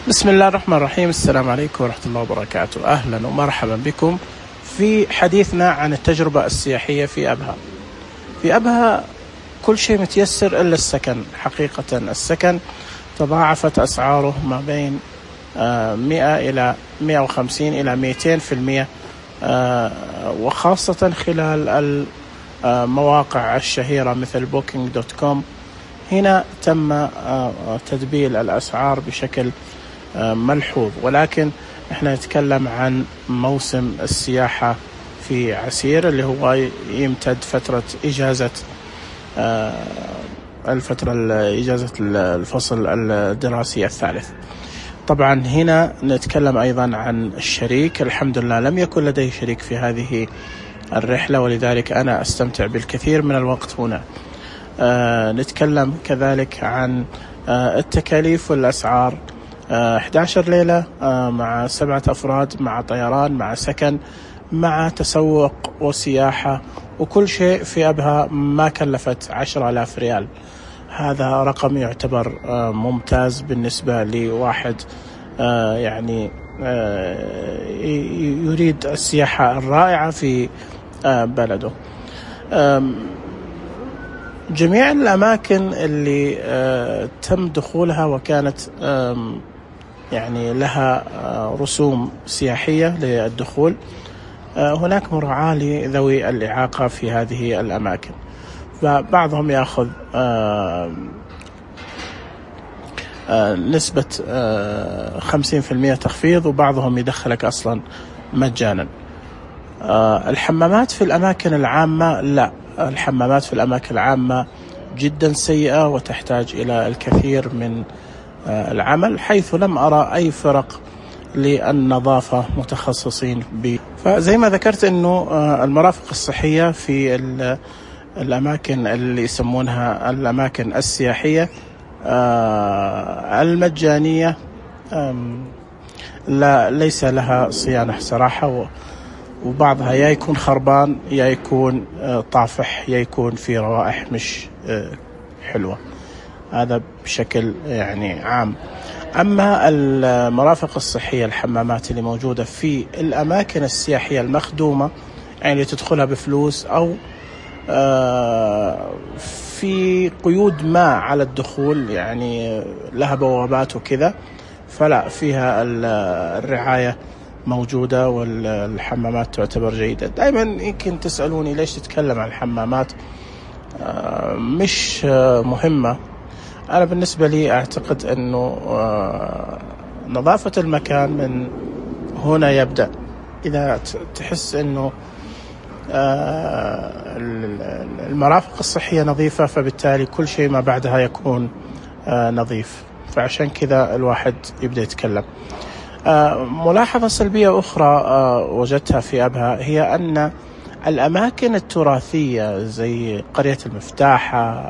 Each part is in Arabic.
بسم الله الرحمن الرحيم. السلام عليكم ورحمة الله وبركاته. أهلا ومرحبا بكم في حديثنا عن التجربة السياحية في أبها. في أبها كل شيء متيسر إلا السكن. حقيقة السكن تضاعفت أسعاره ما بين 100 إلى 150 إلى 200%، وخاصة خلال المواقع الشهيرة مثل booking.com. هنا تم تدبيل الأسعار بشكل ملحوظ، ولكن احنا نتكلم عن موسم السياحة في عسير اللي هو يمتد فترة إجازة إجازة الفصل الدراسي الثالث. طبعا هنا نتكلم أيضا عن الشريك. الحمد لله لم يكن لدي شريك في هذه الرحلة، ولذلك أنا أستمتع بالكثير من الوقت هنا. نتكلم كذلك عن التكاليف والأسعار. 11 ليلة مع 7 أفراد، مع طيران، مع سكن، مع تسوق وسياحة، وكل شيء في أبها ما كلفت 10,000 ريال. هذا رقم يعتبر ممتاز بالنسبة لواحد يعني يريد السياحة الرائعة في بلده. جميع الأماكن اللي تم دخولها وكانت يعني لها رسوم سياحية للدخول، هناك مراعاة لذوي الإعاقة في هذه الأماكن، فبعضهم يأخذ نسبة 50% تخفيض، وبعضهم يدخلك أصلا مجانا. الحمامات في الأماكن العامة لا، الحمامات في الأماكن العامة جدا سيئة وتحتاج إلى الكثير من العمل، حيث لم أرى أي فرق للنظافة متخصصين به. فزي ما ذكرت أنه المرافق الصحية في الأماكن اللي يسمونها الأماكن السياحية المجانية ليس لها صيانة صراحة، وبعضها يا يكون خربان يا يكون طافح يا يكون في روائح مش حلوة. هذا بشكل يعني عام. أما المرافق الصحية، الحمامات اللي موجودة في الأماكن السياحية المخدومة، يعني تدخلها بفلوس أو في قيود ما على الدخول، يعني لها بوابات وكذا، فلا فيها الرعاية موجودة والحمامات تعتبر جيدة. دائما يمكن تسألوني ليش تتكلم عن الحمامات، مش مهمة. أنا بالنسبة لي أعتقد أنه نظافة المكان من هنا يبدأ. إذا تحس أنه المرافق الصحية نظيفة، فبالتالي كل شيء ما بعدها يكون نظيف. فعشان كذا الواحد يبدأ يتكلم. ملاحظة سلبية أخرى وجدتها في أبها هي أن الأماكن التراثية زي قرية المفتاحة،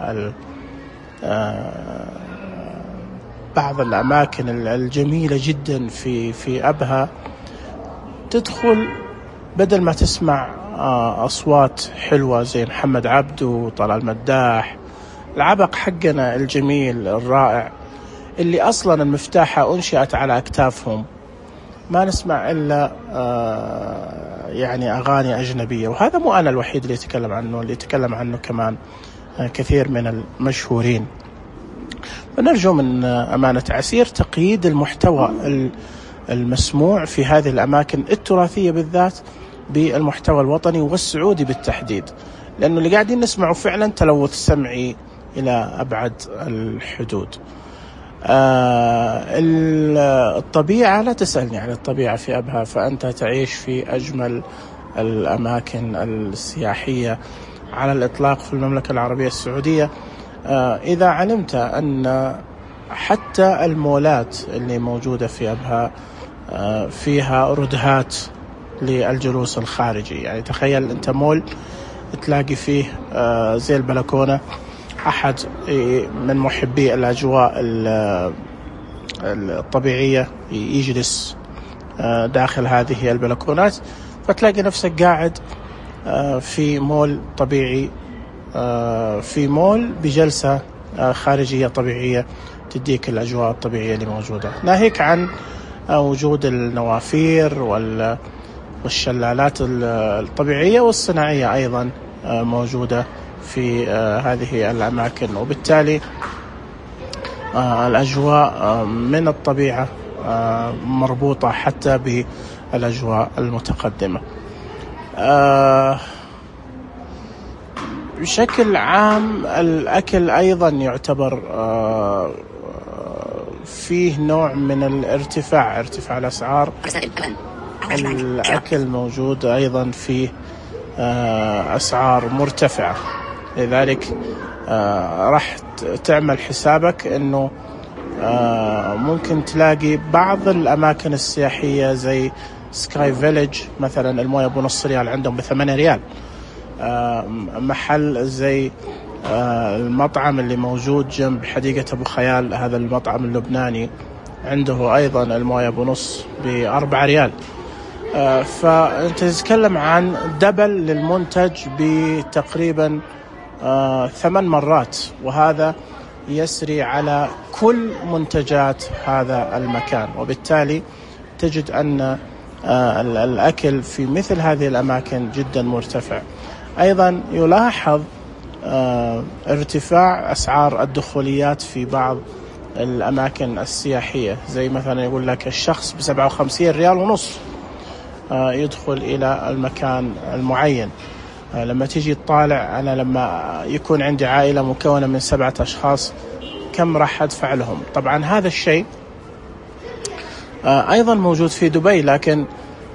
بعض الأماكن الجميلة جدا في أبها، تدخل بدل ما تسمع أصوات حلوة زي محمد عبده وطلال مداح، العبق حقنا الجميل الرائع اللي أصلا المفتاحة أنشأت على أكتافهم، ما نسمع إلا يعني أغاني أجنبية. وهذا مو أنا الوحيد اللي يتكلم عنه، اللي يتكلم عنه كمان كثير من المشهورين. فنرجو من أمانة عسير تقييد المحتوى المسموع في هذه الأماكن التراثية بالذات بالمحتوى الوطني والسعودي بالتحديد، لأنه اللي قاعدين نسمعه فعلا تلوث سمعي إلى أبعد الحدود. الطبيعة لا تسألني عن الطبيعة في أبها، فأنت تعيش في أجمل الأماكن السياحية على الإطلاق في المملكة العربية السعودية. إذا علمت أن حتى المولات اللي موجودة في أبها فيها ردهات للجلوس الخارجي، يعني تخيل أنت مول تلاقي فيه زي البلكونة أحد من محبي الأجواء الطبيعية يجلس داخل هذه البلكونات، فتلاقي نفسك قاعد في مول طبيعي، في مول بجلسة خارجية طبيعية تديك الأجواء الطبيعية اللي موجودة، ناهيك عن وجود النوافير والشلالات الطبيعية والصناعية أيضا موجودة في هذه الأماكن. وبالتالي الأجواء من الطبيعة مربوطة حتى بالأجواء المتقدمة. بشكل عام الأكل أيضا يعتبر فيه نوع من ارتفاع الأسعار. الأكل موجود أيضا فيه أسعار مرتفعة، لذلك راح تعمل حسابك أنه ممكن تلاقي بعض الأماكن السياحية زي سكاي فيليج مثلا الموية ب0.5 ريال عندهم ب8 ريال. محل زي المطعم اللي موجود جنب حديقة أبو خيال، هذا المطعم اللبناني، عنده أيضا الموية ب0.5 ب4 ريال. فأنت تتكلم عن دبل للمنتج بتقريبا 8 مرات، وهذا يسري على كل منتجات هذا المكان. وبالتالي تجد أن الأكل في مثل هذه الأماكن جدا مرتفع. أيضا يلاحظ ارتفاع أسعار الدخوليات في بعض الأماكن السياحية، زي مثلا يقول لك الشخص ب57 ريال ونص يدخل إلى المكان المعين. لما تيجي تطالع، أنا لما يكون عندي عائلة مكونة من 7 أشخاص كم راح أدفع لهم؟ طبعا هذا الشيء أيضا موجود في دبي، لكن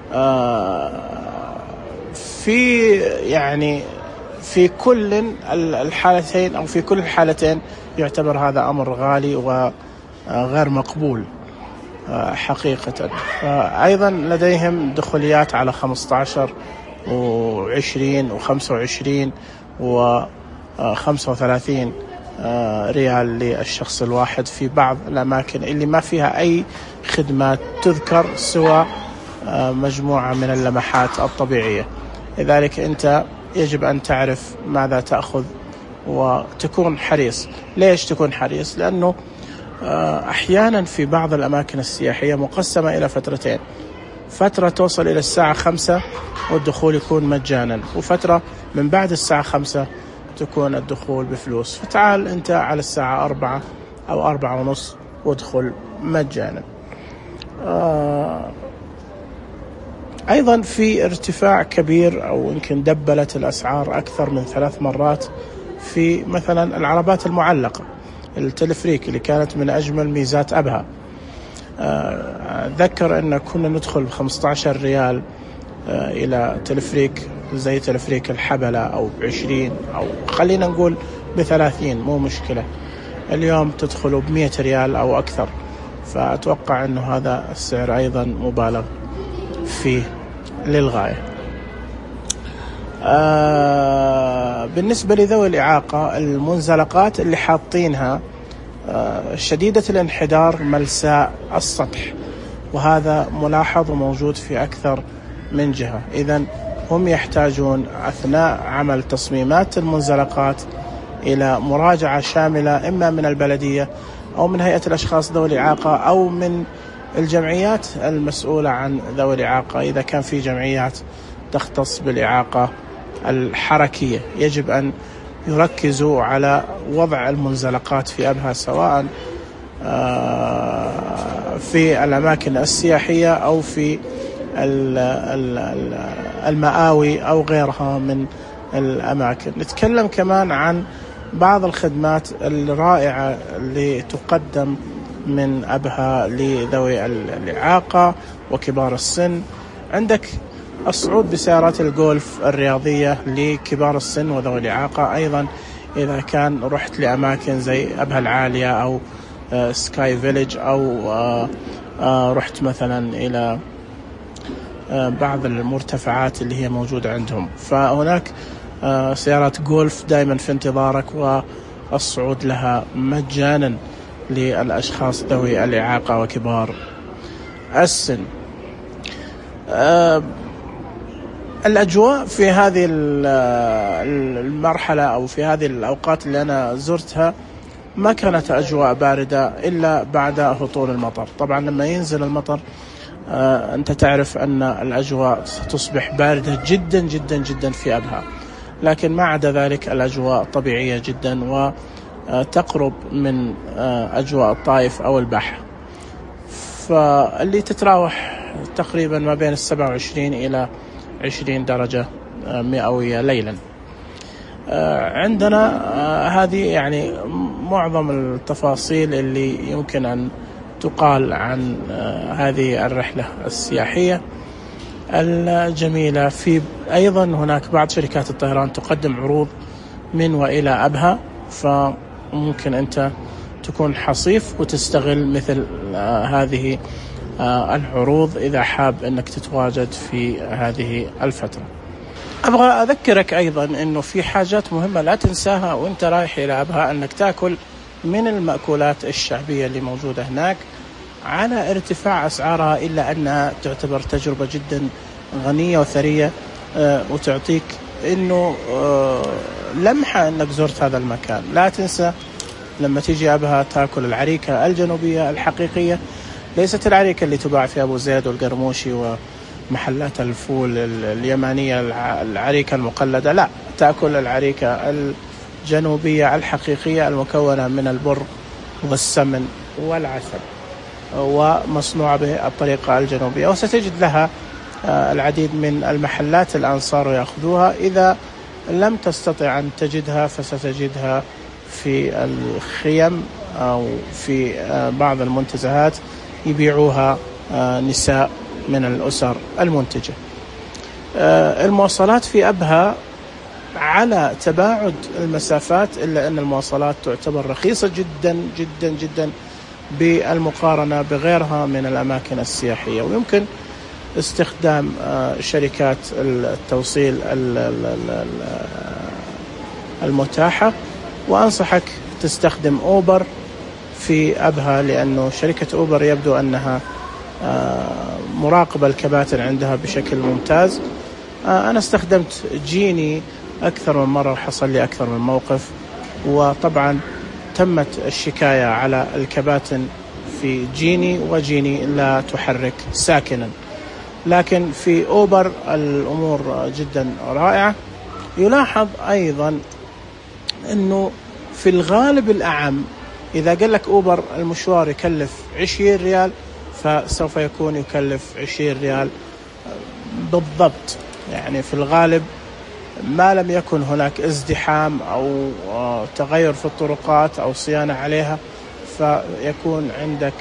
في كل الحالتين أو في كل الحالتين يعتبر هذا أمر غالي وغير مقبول حقيقة. أيضا لديهم دخوليات على 15 و20 و25 و35 ريال للشخص الواحد في بعض الأماكن اللي ما فيها أي خدمات تذكر سوى مجموعة من اللمحات الطبيعية. لذلك أنت يجب أن تعرف ماذا تأخذ وتكون حريص. ليش تكون حريص؟ لأنه أحيانا في بعض الأماكن السياحية مقسمة إلى فترتين، فترة توصل إلى الساعة 5 والدخول يكون مجانا، وفترة من بعد الساعة 5 تكون الدخول بفلوس. فتعال أنت على الساعة 4 أو 4:30 وادخل مجانا. أيضا في ارتفاع كبير، أو يمكن دبلت الأسعار أكثر من 3 مرات في مثلا العربات المعلقة، التلفريك اللي كانت من أجمل ميزات أبها. أذكر أن كنا ندخل ب15 ريال إلى تلفريك زي تلفريك الحبلة، أو ب20، أو خلينا نقول ب30 مو مشكلة. اليوم تدخلوا ب100 ريال أو أكثر، فأتوقع أنه هذا السعر أيضا مبالغ فيه للغاية. بالنسبة لذوي الإعاقة، المنزلقات اللي حاطينها شديدة الانحدار ملساء السطح، وهذا ملاحظ وموجود في أكثر من جهة. إذن هم يحتاجون أثناء عمل تصميمات المنزلقات إلى مراجعة شاملة، إما من البلدية أو من هيئة الأشخاص ذوي الإعاقة أو من الجمعيات المسؤولة عن ذوي الإعاقة. إذا كان في جمعيات تختص بالإعاقة الحركية، يجب أن يركزوا على وضع المنزلقات في أبها، سواء في الأماكن السياحية أو في المآوي أو غيرها من الأماكن. نتكلم كمان عن بعض الخدمات الرائعة اللي تقدم من أبها لذوي الإعاقة وكبار السن. عندك الصعود بسيارات الجولف الرياضية لكبار السن وذوي الإعاقة. أيضا إذا كان رحت لأماكن زي أبها العالية أو سكاي فيليج، أو رحت مثلا إلى بعض المرتفعات اللي هي موجودة عندهم، فهناك سيارات جولف دائما في انتظارك، والصعود لها مجانا للأشخاص ذوي الإعاقة وكبار السن. الأجواء في هذه المرحلة أو في هذه الأوقات اللي أنا زرتها ما كانت أجواء باردة إلا بعد هطول المطر. طبعا لما ينزل المطر أنت تعرف أن الأجواء تصبح باردة جدا جدا جدا في أبها، لكن ما عدا ذلك الأجواء طبيعية جدا وتقرب من أجواء الطائف أو البحر، فاللي تتراوح تقريبا ما بين 27 إلى 20 درجة مئوية ليلا. عندنا هذه يعني معظم التفاصيل اللي يمكن أن تقال عن هذه الرحلة السياحية الجميلة. في أيضا هناك بعض شركات الطيران تقدم عروض من وإلى أبها، فممكن أنت تكون حصيف وتستغل مثل هذه العروض إذا حاب أنك تتواجد في هذه الفترة. أبغى أذكرك أيضا أنه في حاجات مهمة لا تنساها وأنت رايح إلى أبها، أنك تأكل من المأكولات الشعبية اللي موجودة هناك على ارتفاع أسعارها، إلا أنها تعتبر تجربة جدا غنية وثرية، وتعطيك أنه لمحة أنك زرت هذا المكان. لا تنسى لما تيجي أبها تأكل العريكة الجنوبية الحقيقية، ليست العريكة اللي تباع في أبو زيد والقرموشي ومحلات الفول اليمانية، العريكة المقلدة، لا، تأكل العريكة الجنوبية الحقيقية المكونة من البر والسمن والعسل ومصنوعة بالطريقة الجنوبية. وستجد لها العديد من المحلات الآن صاروا يأخذوها، إذا لم تستطع أن تجدها فستجدها في الخيم أو في بعض المنتزهات يبيعوها نساء من الأسر المنتجة. المواصلات في أبها على تباعد المسافات، إلا أن المواصلات تعتبر رخيصة جدا جدا جدا بالمقارنة بغيرها من الأماكن السياحية، ويمكن استخدام شركات التوصيل المتاحة. وأنصحك تستخدم أوبر في أبها، لأنه شركة أوبر يبدو أنها مراقبة الكباتن عندها بشكل ممتاز. أنا استخدمت جيني أكثر من مرة وحصل لي أكثر من موقف، وطبعا تمت الشكاية على الكباتن في جيني، وجيني لا تحرك ساكنا، لكن في أوبر الأمور جدا رائعة. يلاحظ أيضا أنه في الغالب الأعم إذا قال لك أوبر المشوار يكلف 20 ريال فسوف يكون يكلف 20 ريال بالضبط، يعني في الغالب ما لم يكن هناك ازدحام أو تغير في الطرقات أو صيانة عليها، فيكون عندك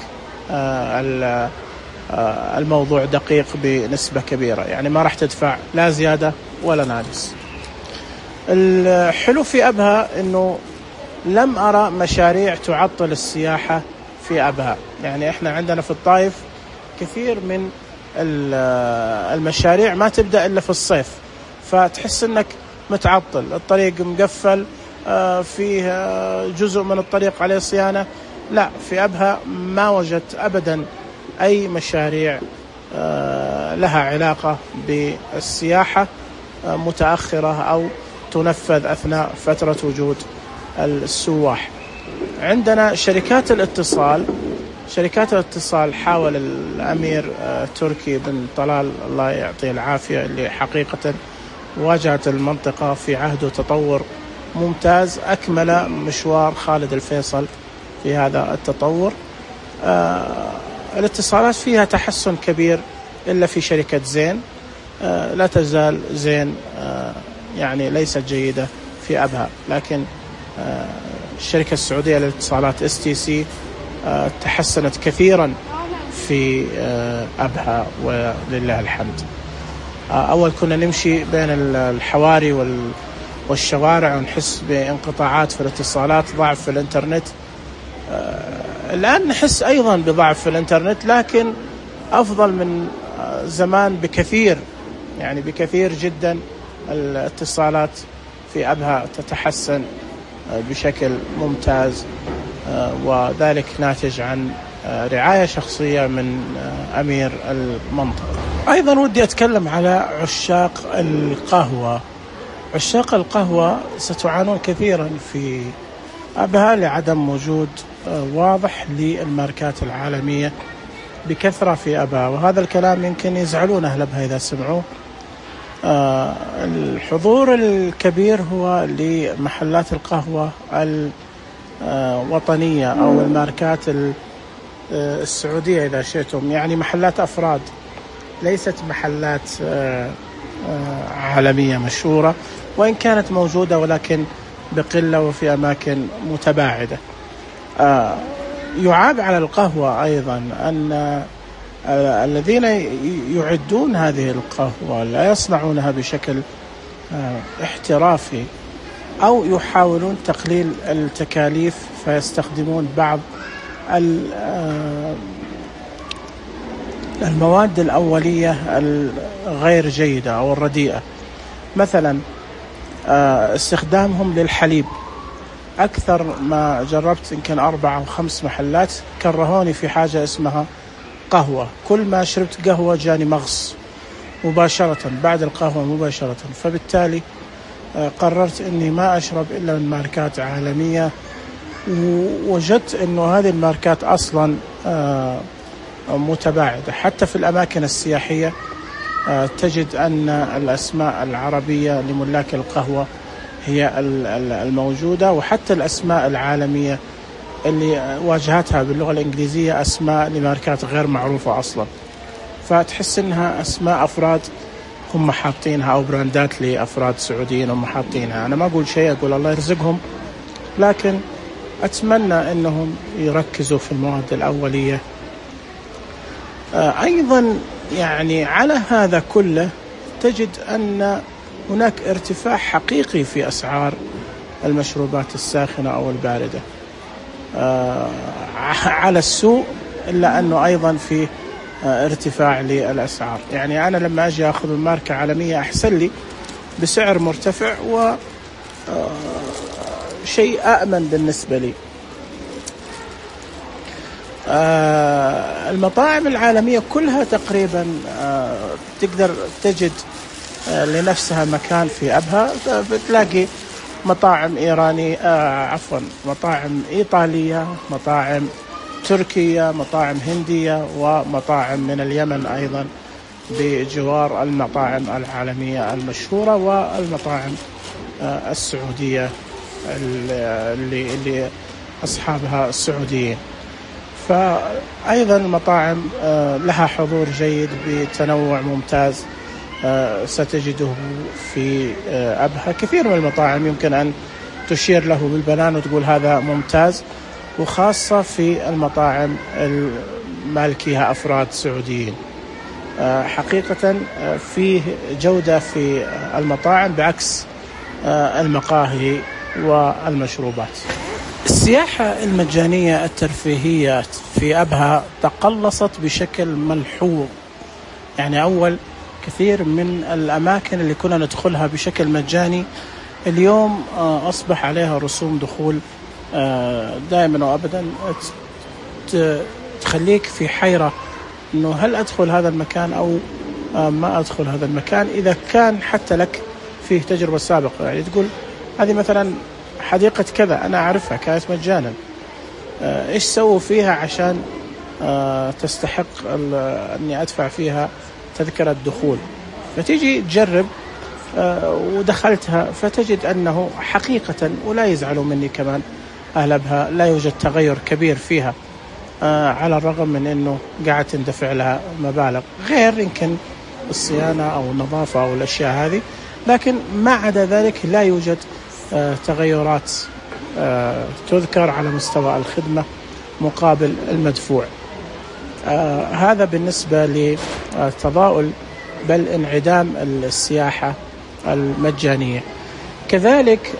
الموضوع دقيق بنسبة كبيرة، يعني ما راح تدفع لا زيادة ولا ناقص. الحلو في أبها أنه لم أرى مشاريع تعطل السياحة في أبها. يعني إحنا عندنا في الطائف كثير من المشاريع ما تبدأ إلا في الصيف، فتحس أنك متعطل، الطريق مقفل، فيه جزء من الطريق عليه صيانة. لا، في أبها ما وجدت أبدا أي مشاريع لها علاقة بالسياحة متأخرة أو تنفذ أثناء فترة وجود السواح. عندنا شركات الاتصال حاول الأمير تركي بن طلال الله يعطيه العافية، اللي حقيقة واجهت المنطقة في عهده تطور ممتاز، أكمل مشوار خالد الفيصل في هذا التطور. الاتصالات فيها تحسن كبير، إلا في شركة زين لا تزال زين يعني ليست جيدة في أبها، لكن الشركة السعودية للاتصالات STC تحسنت كثيرا في أبها ولله الحمد. أول كنا نمشي بين الحواري والشوارع ونحس بانقطاعات في الاتصالات، ضعف في الإنترنت. الآن نحس أيضا بضعف في الإنترنت، لكن أفضل من زمان بكثير، يعني بكثير جدا. الاتصالات في أبها تتحسن بشكل ممتاز، وذلك ناتج عن رعاية شخصية من أمير المنطقة. أيضا ودي أتكلم على عشاق القهوة. عشاق القهوة ستعانون كثيرا في أبها لعدم وجود واضح للماركات العالمية بكثرة في أبها. وهذا الكلام يمكن يزعلون أهل أبها إذا سمعوه. الحضور الكبير هو لمحلات القهوة الوطنية أو الماركات السعودية إذا شئتم، يعني محلات أفراد ليست محلات عالمية مشهورة، وإن كانت موجودة ولكن بقلة وفي أماكن متباعدة. يعاب على القهوة أيضا أن الذين يعدون هذه القهوة لا يصنعونها بشكل احترافي، أو يحاولون تقليل التكاليف فيستخدمون بعض المواد الأولية الغير جيدة أو الرديئة. مثلا استخدامهم للحليب. أكثر ما جربت يمكن 4 أو 5 محلات كرهوني في حاجة اسمها قهوة. كل ما شربت قهوة جاني مغص مباشرة بعد القهوة مباشرة، فبالتالي قررت أني ما أشرب إلا من ماركات عالمية. ووجدت أنه هذه الماركات أصلا متباعدة. حتى في الأماكن السياحية تجد أن الأسماء العربية لملاك القهوة هي الموجودة، وحتى الأسماء العالمية اللي واجهتها باللغة الإنجليزية أسماء لماركات غير معروفة أصلا، فتحس أنها أسماء أفراد هم حاطينها أو براندات لأفراد سعوديين هم حاطينها. أنا ما أقول شيء، أقول الله يرزقهم، لكن أتمنى أنهم يركزوا في المواد الأولية. أيضا يعني على هذا كله تجد أن هناك ارتفاع حقيقي في أسعار المشروبات الساخنة أو الباردة على السوق، إلا أنه أيضا في ارتفاع للأسعار. يعني أنا لما أجي أخذ الماركة عالمية أحسن لي بسعر مرتفع وشيء أأمن بالنسبة لي. المطاعم العالمية كلها تقريبا تقدر تجد لنفسها مكان في أبها. بتلاقي مطاعم مطاعم إيطالية، مطاعم تركية، مطاعم هندية، ومطاعم من اليمن أيضا بجوار المطاعم العالمية المشهورة، والمطاعم السعودية اللي أصحابها السعوديين. فأيضا المطاعم لها حضور جيد بتنوع ممتاز ستجده في أبها. كثير من المطاعم يمكن أن تشير له بالبنان وتقول هذا ممتاز، وخاصة في المطاعم المالكيها أفراد سعوديين. حقيقة فيه جودة في المطاعم بعكس المقاهي والمشروبات. السياحة المجانية الترفيهية في أبها تقلصت بشكل ملحوظ. يعني أول كثير من الأماكن اللي كنا ندخلها بشكل مجاني اليوم أصبح عليها رسوم دخول دائما وأبدا تخليك في حيرة أنه هل أدخل هذا المكان أو ما أدخل هذا المكان، إذا كان حتى لك فيه تجربة سابقة. يعني تقول هذه مثلا حديقة كذا أنا أعرفها كانت مجانا، إيش سووا فيها عشان تستحق أني أدفع فيها تذكرة دخول؟ فتيجي تجرب ودخلتها فتجد أنه حقيقة، ولا يزعلوا مني كمان أهل أبها، لا يوجد تغير كبير فيها على الرغم من أنه قاعد تندفع لها مبالغ غير يمكن الصيانة أو النظافة أو الأشياء هذه، لكن ما عدا ذلك لا يوجد تغيرات تذكر على مستوى الخدمة مقابل المدفوع. هذا بالنسبة لتضاؤل بل انعدام السياحة المجانية. كذلك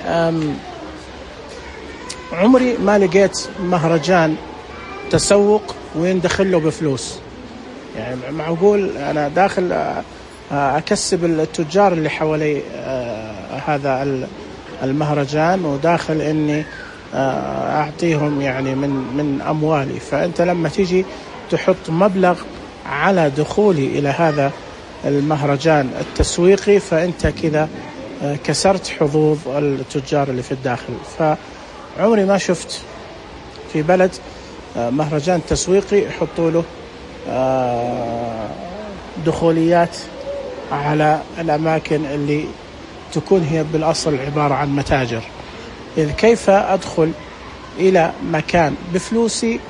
عمري ما لقيت مهرجان تسوق وين دخل له بفلوس. يعني معقول أنا داخل أكسب التجار اللي حوالي هذا المهرجان وداخل إني أعطيهم يعني من أموالي، فأنت لما تيجي تحط مبلغ على دخولي إلى هذا المهرجان التسويقي فأنت كذا كسرت حظوظ التجار اللي في الداخل. عمري ما شفت في بلد مهرجان تسويقي يحطوا له دخوليات على الأماكن اللي تكون هي بالأصل عبارة عن متاجر. إذ كيف أدخل إلى مكان بفلوسي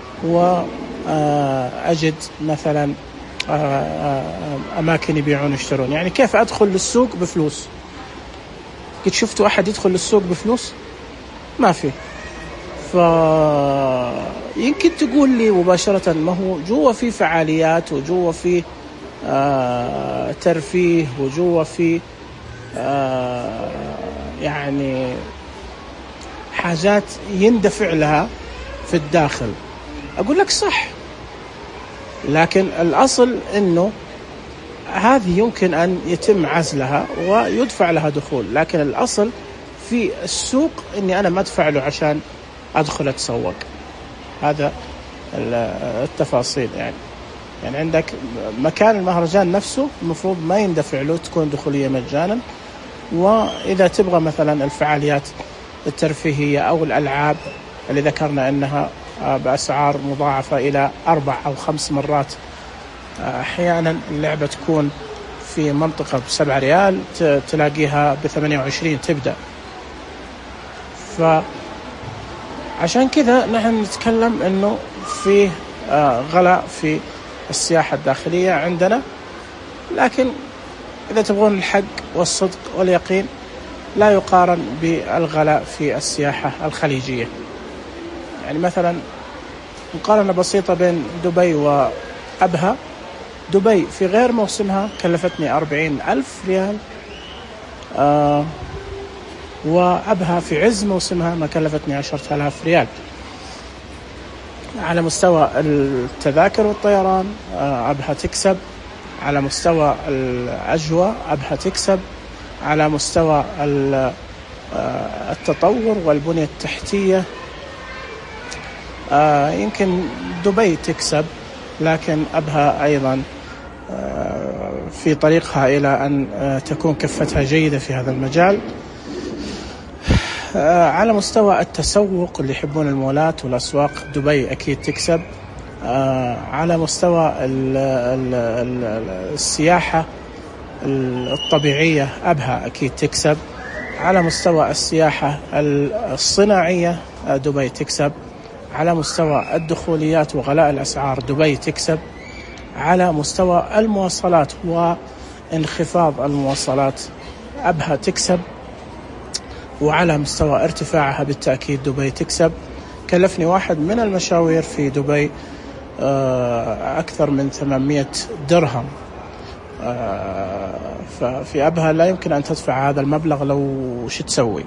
وأجد مثلا أماكن يبيعون ويشترون؟ يعني كيف أدخل للسوق بفلوس؟ قد شفتوا أحد يدخل للسوق بفلوس؟ ما في. فيمكن تقول لي مباشرة ما هو جوا في فعاليات وجوا في ترفيه وجوا في يعني حاجات يندفع لها في الداخل. أقول لك صح، لكن الأصل أنه هذه يمكن أن يتم عزلها ويدفع لها دخول، لكن الأصل في السوق أني أنا ما أدفع له عشان أدخل أتسوق. هذا التفاصيل. يعني عندك مكان المهرجان نفسه المفروض ما يندفع له، تكون دخولية مجانا. وإذا تبغى مثلا الفعاليات الترفيهية أو الألعاب اللي ذكرنا أنها بأسعار مضاعفة إلى 4 أو 5 مرات، أحيانا اللعبة تكون في منطقة ب7 ريال تلاقيها ب28 تبدأ. فعشان كذا نحن نتكلم أنه في غلاء في السياحة الداخلية عندنا، لكن إذا تبغون الحق والصدق واليقين لا يقارن بالغلاء في السياحة الخليجية. يعني مثلا مقارنة بسيطة بين دبي وأبها. دبي في غير موسمها كلفتني 40,000 ريال، وأبها في عز موسمها ما كلفتني 10,000 ريال. على مستوى التذاكر والطيران أبها تكسب، على مستوى الأجواء أبها تكسب، على مستوى التطور والبنية التحتية يمكن دبي تكسب، لكن أبها أيضا في طريقها إلى أن تكون كفتها جيدة في هذا المجال. على مستوى التسوق اللي يحبون المولات والأسواق دبي أكيد تكسب. على مستوى السياحة الطبيعية أبها أكيد تكسب. على مستوى السياحة الصناعية دبي تكسب. على مستوى الدخوليات وغلاء الأسعار دبي تكسب. على مستوى المواصلات وانخفاض المواصلات أبها تكسب. وعلى مستوى ارتفاعها بالتأكيد دبي تكسب. كلفني واحد من المشاوير في دبي أكثر من 800 درهم. ففي أبها لا يمكن أن تدفع هذا المبلغ لو شو تسوي.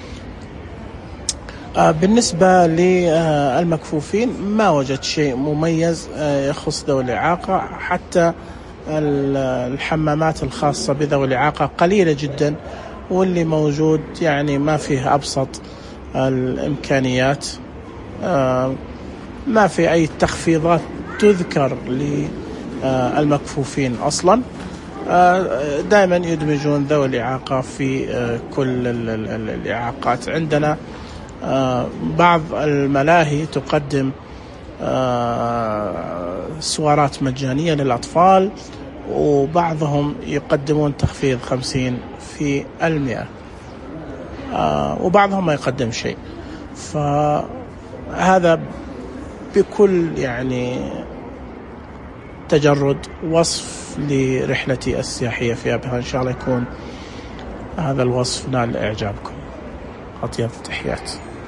بالنسبة للمكفوفين ما وجدت شيء مميز يخص ذوي الإعاقة. حتى الحمامات الخاصة بذوي الإعاقة قليلة جدا، واللي موجود يعني ما فيه أبسط الإمكانيات. ما في أي تخفيضات تذكر للمكفوفين أصلا. دائما يدمجون ذوي الإعاقة في كل الإعاقات. عندنا بعض الملاهي تقدم سوارات مجانية للأطفال، وبعضهم يقدمون تخفيض 50%، وبعضهم ما يقدم شيء. فهذا بكل يعني تجرد وصف لرحلتي السياحية في أبها. إن شاء الله يكون هذا الوصف نال إعجابكم. أطيب تحيات.